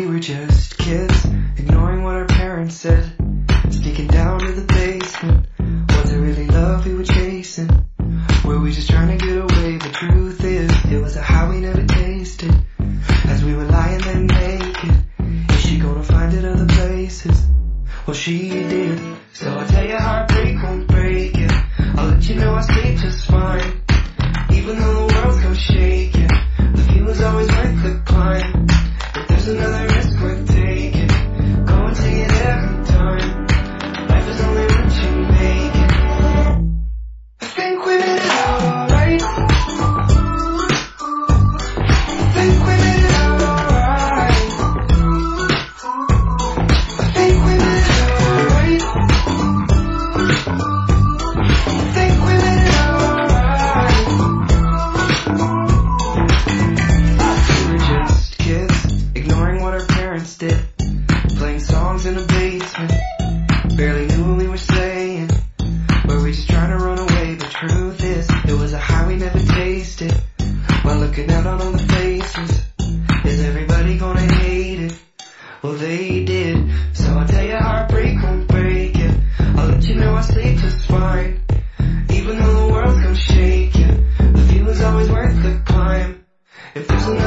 We were just kids, ignoring what our parents said, sneaking down to the basement. Was it really love we were chasing? Were we just trying to get away? The truth is, it was a high we never tasted. As we were lying there naked, is she gonna find it other places? Well, she did. So I'll tell you, heartbreak won't break it. I'll let you know I stayed just fine. Even though the world's gonna shake it, the view is always worth the climb. If there's another risk worth taking, go and take it every time. Life is only what you make it. I think we made it out alright. I think we made it out alright. I think we made it out alright. I think we made it out alright. We were just kids, ignoring what our parents did, playing songs in the basement, barely knew what we were saying. Were we just trying to run away? The truth is, it was a high we never tasted. While looking out on all the faces, is everybody gonna hate it? Well, they did. So I'll tell you, heartbreak won't break it. I'll let you know I stayed just fine. Even though the world's gonna shake it, the view is always worth the climb. If there's